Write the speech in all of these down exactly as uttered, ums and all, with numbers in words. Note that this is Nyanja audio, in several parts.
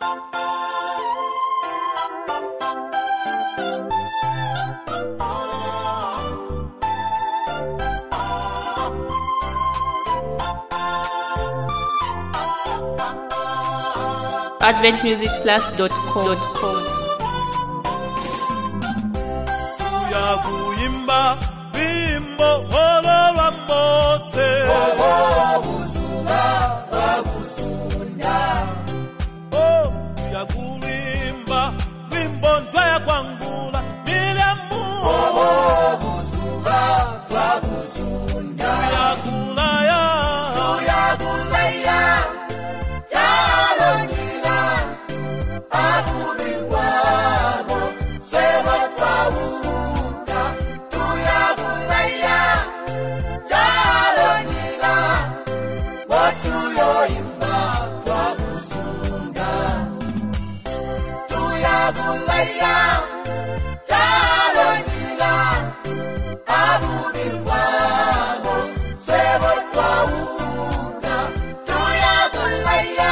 advent music plus dot com. Tuyakuimba wimbo holo wa Mose, oh buzuba wagusunda. Oh, tuyakuimba wimbo ntwaya kwangula milemu, oh buzuba wagusunda. Tuyakulaya, tuyakulaya, chalonila abubi wabo sebo twawuka. Tuyakulaya, chalonila watuyoimba twagusunda. Tuyakulaya, chalonila abubi wabo sebo twawuka. Tuyakulaya,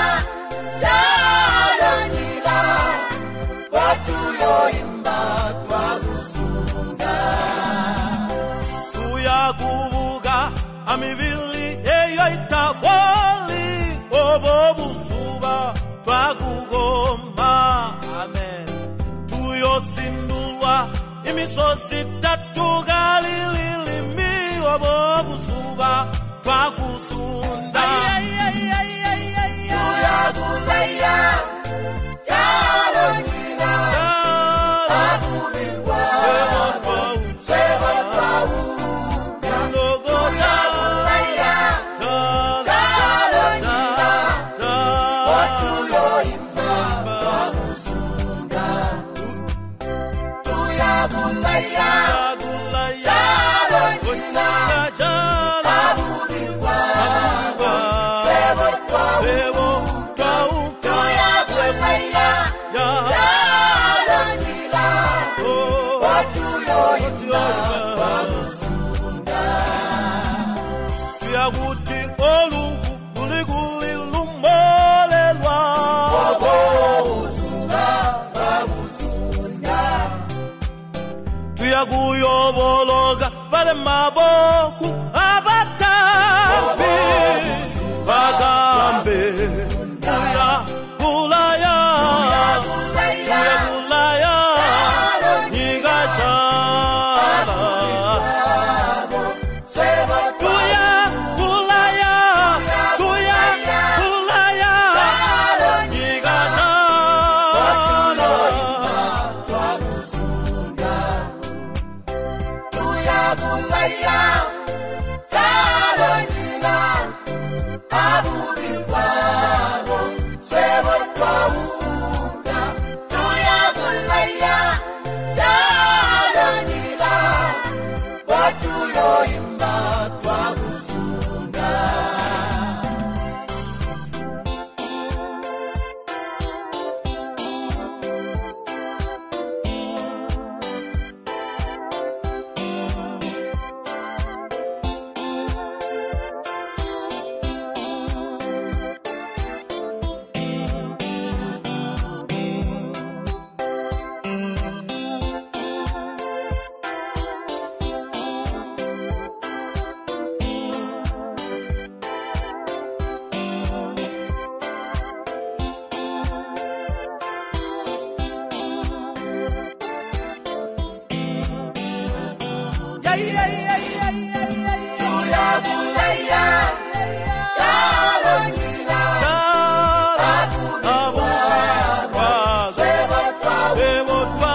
chalonila watuyoimba twagusunda. tuyakubuga amibili eyo itaboli, obo buzuba twakugoma. Amen. Tuyosindulwa imisozi tatugalililimi, obo buzuba twakusunda. Tuyakulaya, chalonila abubi wabo sebo twawuka. Tuyakulaya, chalonila watuyoimba twagusunda. Tuyakulaya, chalonila abubi wabo sebo twawuka. Tuyakulaya, chalonila watuyoimba twagusunda. Tuyakuti olugu luliguli lumolelwa, Obo buzuba wagusunda. tuyakuyobologa vale maboku abatabi bagambe. Tuyakulaya, tuyakulaya, nyikachala. Sebo Tuyakulaya, tuyakulaya, nyikachala. twagusunda. Tuyakulaya, chalonila abubi wabo sebo twawuka. Tuyakulaya, chalonila watuyoimba twagusunda. Tuyakulaya, chalonila abubi wabo sebo twawuka.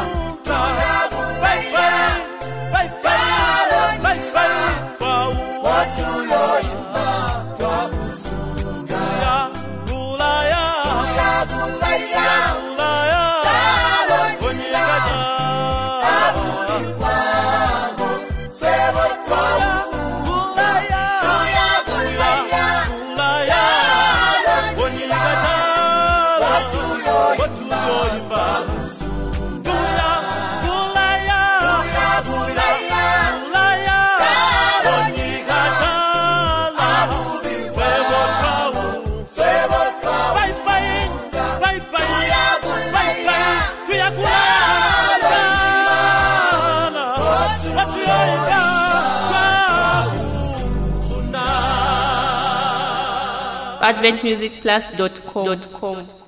Watuyoimba twagusunda. Tuyakulaya, chalonila abubi wabo sebo twawuka. Tuyakulaya, chalonila watuyoimba twagusunda. Tuyakulaya, chalonila abubi wabo sebo twawuka. advent music plus dot com.